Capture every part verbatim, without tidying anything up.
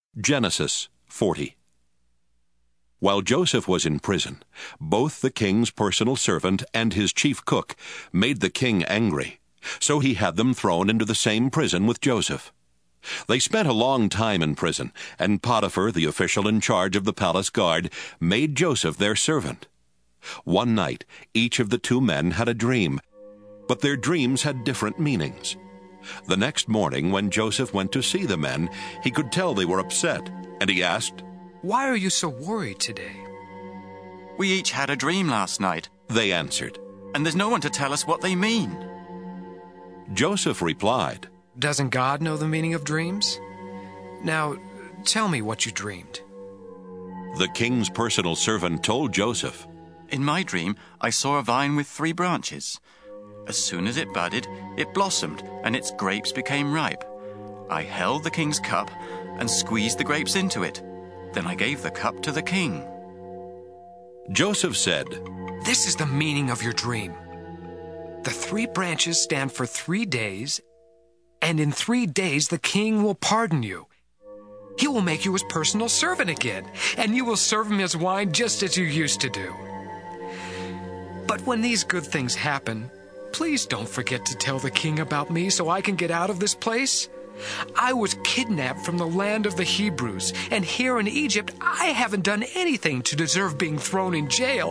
Genesis forty. While Joseph was in prison, both the king's personal servant and his chief cook made the king angry, so he had them thrown into the same prison with Joseph. They spent a long time in prison, and Potiphar, the official in charge of the palace guard, made Joseph their servant. One night, each of the two men had a dream, but their dreams had different meanings. The next morning, when Joseph went to see the men, he could tell they were upset, and he asked, "Why are you so worried today?" "We each had a dream last night," they answered. "and there's no one to tell us what they mean." Joseph replied, "Doesn't God know the meaning of dreams? Now, tell me what you dreamed." The king's personal servant told Joseph, "In my dream, I saw a vine with three branches. As soon as it budded, it blossomed, and its grapes became ripe. I held the king's cup and squeezed the grapes into it. Then I gave the cup to the king." Joseph said, "This is the meaning of your dream. The three branches stand for three days, and in three days the king will pardon you. He will make you his personal servant again, and you will serve him his wine just as you used to do. But when these good things happen, please don't forget to tell the king about me so I can get out of this place. I was kidnapped from the land of the Hebrews, and here in Egypt I haven't done anything to deserve being thrown in jail."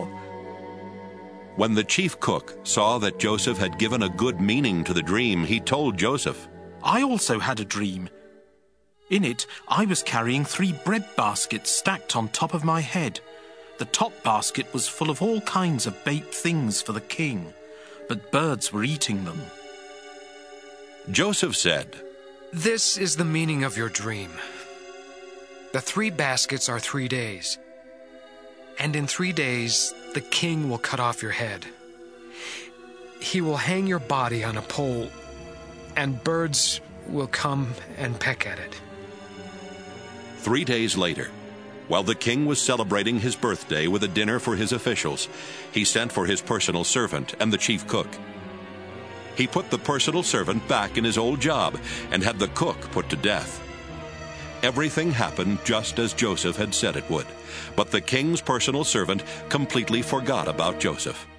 When the chief cook saw that Joseph had given a good meaning to the dream, he told Joseph, "I also had a dream. In it, I was carrying three bread baskets stacked on top of my head. The top basket was full of all kinds of baked things for the king, but birds were eating them." Joseph said, "This is the meaning of your dream. The three baskets are three days, and in three days the king will cut off your head. He will hang your body on a pole, and birds will come and peck at it." Three days later, while the king was celebrating his birthday with a dinner for his officials, he sent for his personal servant and the chief cook. He put the personal servant back in his old job and had the cook put to death. Everything happened just as Joseph had said it would, but the king's personal servant completely forgot about Joseph.